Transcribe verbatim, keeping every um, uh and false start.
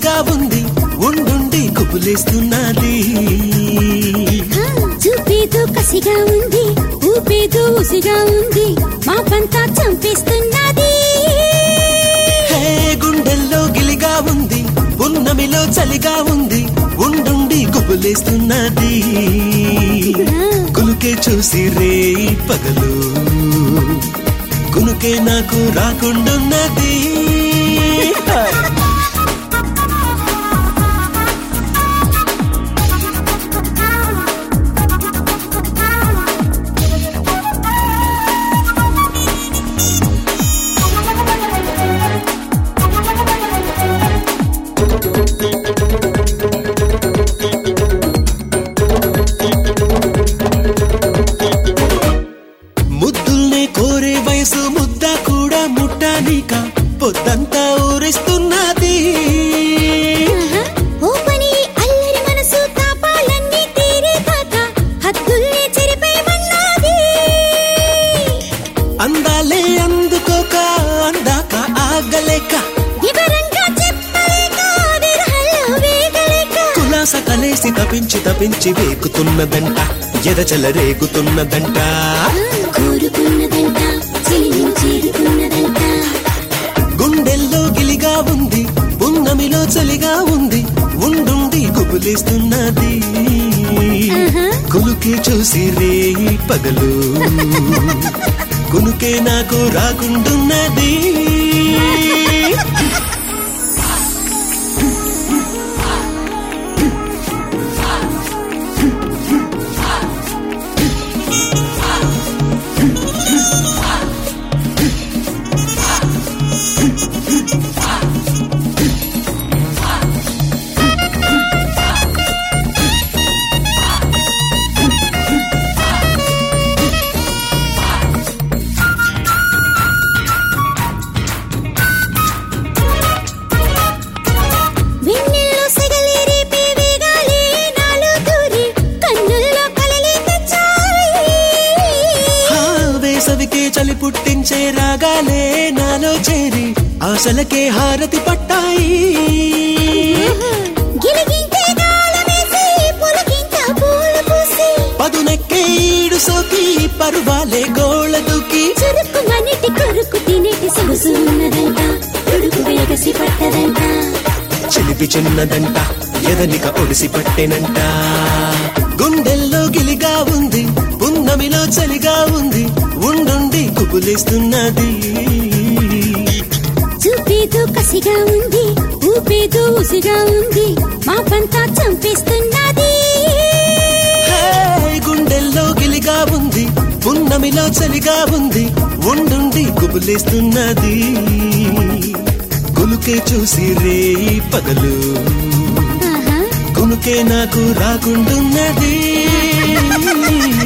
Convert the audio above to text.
చలిగా ఉంది ఉండుండి కుబులేస్తున్నది చూపేదో కసిగా ఉంది ఊపేదో ఉసిగా ఉంది మా పంతా చంపేస్తున్నది గుండెల్లో గిలిగా ఉంది పున్నమిలో చలిగా ఉంది ఉండుండి కుబులేస్తున్నది కులుకే చూసి రే పగలు కునుకే నాకు రాకుండున్నది ముద్దుల్నే కోరే వయసు ముద్ద కూడా ముట్టానిక పొద్దంతా ఊరిస్తున్నది ఓ పని అల్లరి మనసు తాపాలన్నీ తీరే కాక హద్దుల్ని చెరిపేయమన్నది అందాలే అందుకోక అందాక ఆగలేక వివరంగా చెప్పలేక విరహంలో వేగలేక కులాస కలేసి తపించి తపించి వేకుతున్నదంట ఎదచల రేగుతున్నదంట కోరుకున్నదంట చెలిని చేరుకున్నదంట గుండెల్లో గిలిగా ఉంది పున్నమిలో చలిగా ఉంది ఉండుండి కుబులేస్తున్నది కులుకే చూసి రే పగలు కునుకే నాకు రాకుండున్నది వెన్నెల్లో సెగలి రేపే వేగాలే నాలో దూరి కన్నుల్లో కలలే తెచ్చాయి హా, వేసవికే చలి పుట్టించే రాగాలే నాలో చేరి ఆశలకే హారతి పట్టాయి గిలిగింతే గాలమేసి పులకింత పూలు పూసి పదునెక్కే ఈడు సోకి పరువాలే గోళ దూకి చురుకు మనిటి కొరుకు తినేటి సొగసు ఉన్నదంట ఉడుకు వేగసి పట్టదంట చిలిపి చిన్నదంట ఎదనిక ఒడిసి పట్టెనంట గుండెల్లో గిలిగా ఉంది పున్నమిలో చలిగా ఉంది ఉండుండి కుబులేస్తున్నది చూపేదో కసిగా ఉంది ఊపేదో ఉసిగా ఉంది మా పంతా చంపేస్తున్నది హే, గుండెల్లో గిలిగా ఉంది పున్నమిలో చలిగా ఉంది ఉండుండి కుబులేస్తున్నది కులుకే చూసి రే పగలు ఆహా కునుకే నాకు రాకుండున్నది